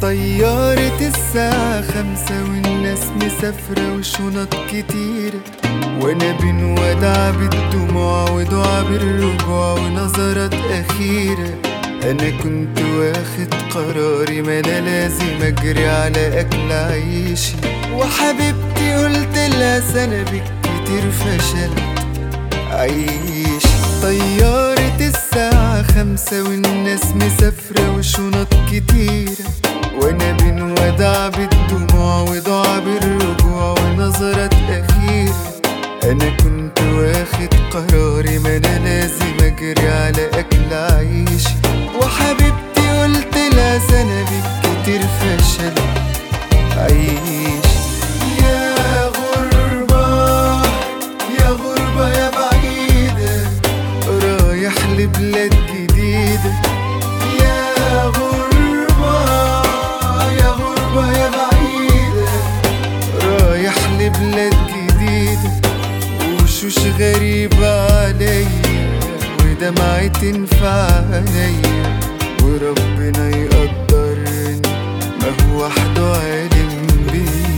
طيارة الساعة 5 والناس مسافرة وشنط كتيرة، وانا بنودع بالدموع ودعا بالرجوع ونظرات أخيرة. أنا كنت واخد قراري، ما أنا لازم أجري على أكل عيشي، وحبيبتي قلت لها سنة بالكتير فشلت عيشي. طيارة الساعة 5 والناس مسافرة وشنط كتيرة، وانا بنودع بالدموع ودعا بالرجوع ونظرات أخيرة. أنا كنت واخد قراري، ما أنا لازم أجري على أكل عيشي، وحبيبتي قلت لها سنة بالكتير فشل عيشي. يا غربة يا غربة يا بعيدة، رايح لبلاد جديدة. يا غربة يا غربة يا بعيدة، رايح لبلاد جديدة. وشوش غريبة عليا ودمعي تنفع عليا، وربنا يقدرني ما هو وحده عالم بيه.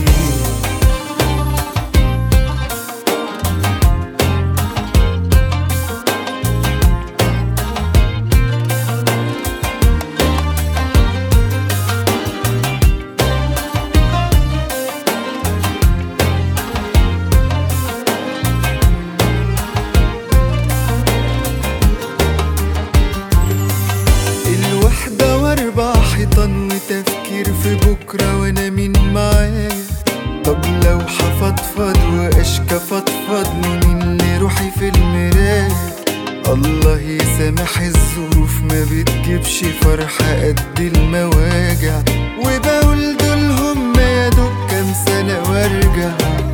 حيطان وتفكير في بكرة وانا مين معايا. طب لو حفضفض واشكى فضفض مين اللي روحي في المراية. الله يسامح الظروف ما بتجيبش فرحة قد المواجع، وبقول دول هم يا دوب كام سنة وارجع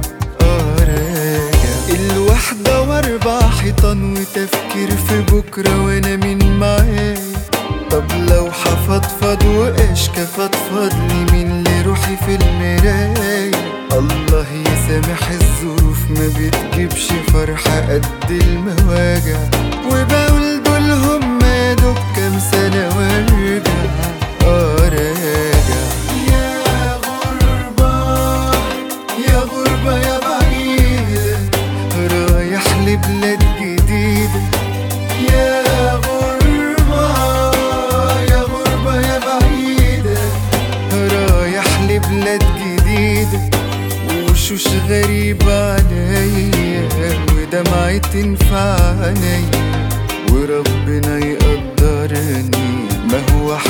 راجع. الوحدة واربع حيطان وتفكير في بكرة وانا مين معايا. طب لو حفضفض واشكى فضفض لي مين اللي روحي في المراية. الله يسامح الظروف ما بتجيبش فرحة قد المواجع، وبقول دول هم يا دوب كام سنة وارجع راجع. يا غربة يا غربة يا بعيدة، رايح لبلاد جديدة. يا بلاد جديدة، وشوش غريبة عليا ودمعي تنفع عليا، وربنا يقدرني ما هو